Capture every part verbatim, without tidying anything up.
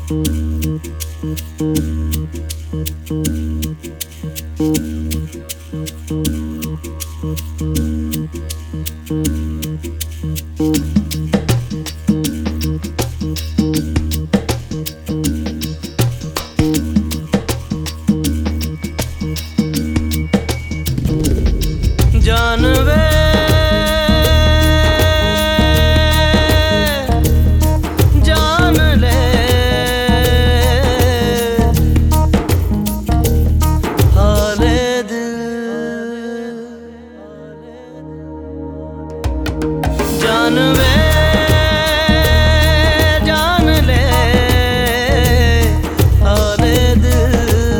जानवे जान ले हाले दिल, जानवे जान ले हाले दिल,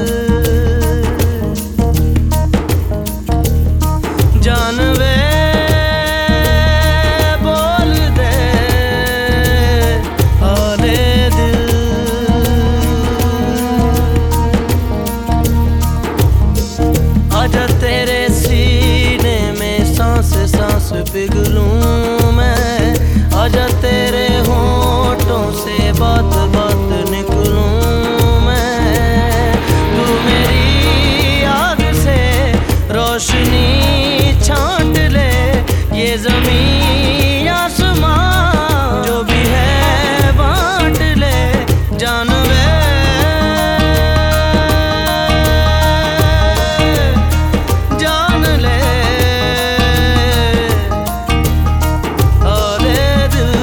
जानवे बोल दे हाले दिल। आजा तेरे सीने में सांस सांस पिघलूं मैं, आजा तेरे होठों से बात बात निकलूं मैं। तू मेरी आग से रोशनी छांट ले, ये ज़मीन आसमां जो भी है बांट ले। जानवे जान ले हाले दिल,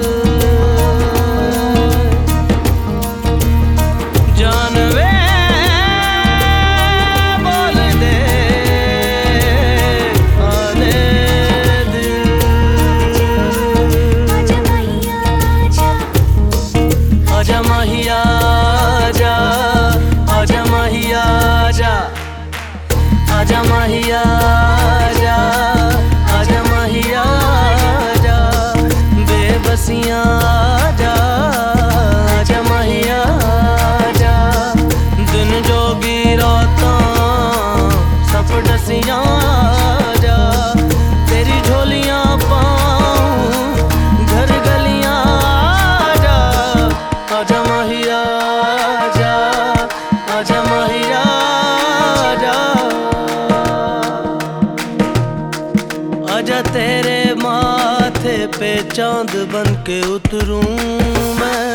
जानवे बोल दे आजा माहिया आजा, आजा माहिया आजा, आजा माहिया आजा, आजा माहिया आजा, बेबसियां आजा, आजा माहिया आजा। दिन जोगी रातां सब डसियां आजा, तेरी झोलियां पाऊं घर गलियां आजा। आजा माहिया आजा, आजा माहिया आजा, आजा तेरे माथे पे चांद बन के उतरूं मैं,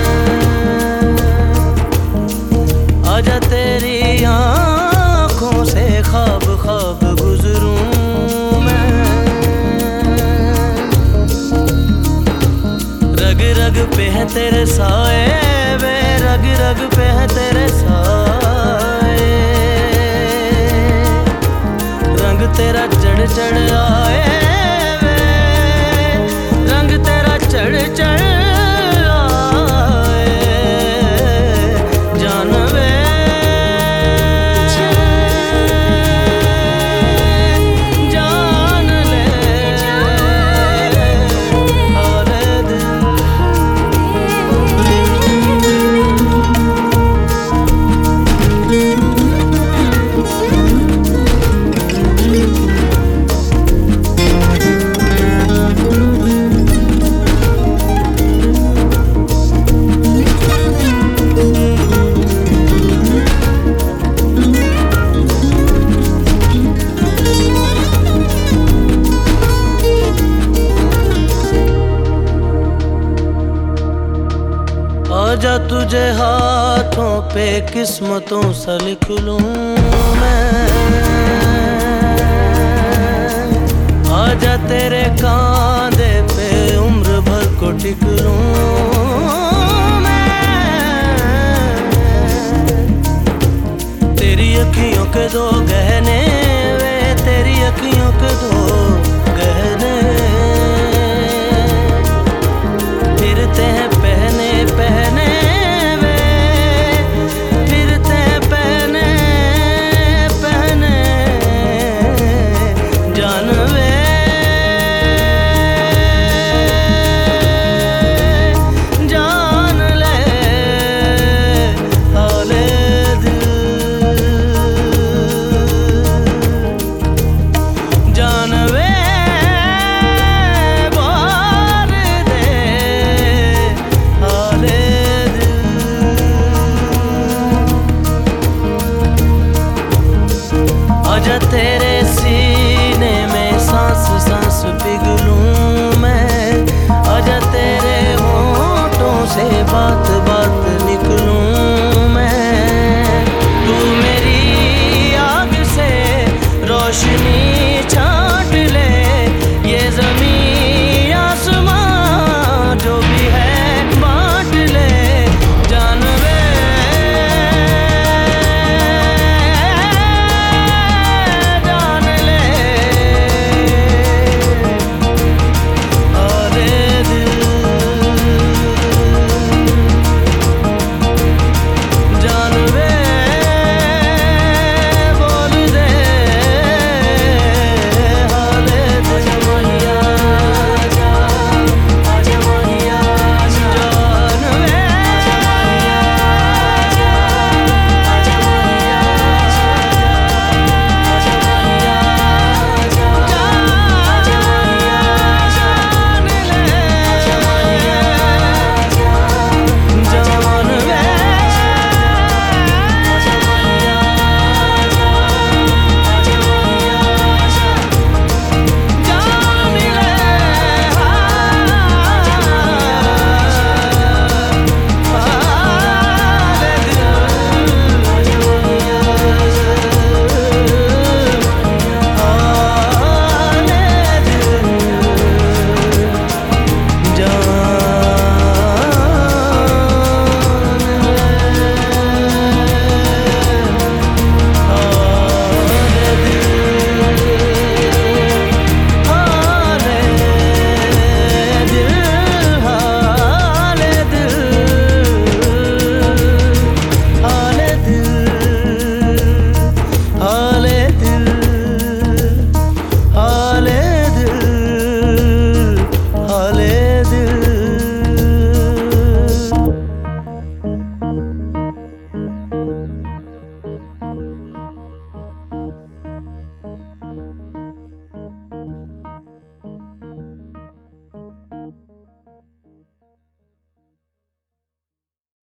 आजा तेरी आँखों से ख्वाब ख्वाब गुजरूं मैं। रग रग पे है तेरे साए वे, रग रग पे है तेरे साए, रंग तेरा चढ़ चढ़ आए वे, रंग तेरा चढ़ चढ़ आए। जानवे जान ले हाले दिल, आजा तुझे हाथों पे किस्मतों सा लिख लूं मैं, आजा तेरे कांधे पे उम्र भर को टिक लूं मैं। तेरी अखियों के दो गहने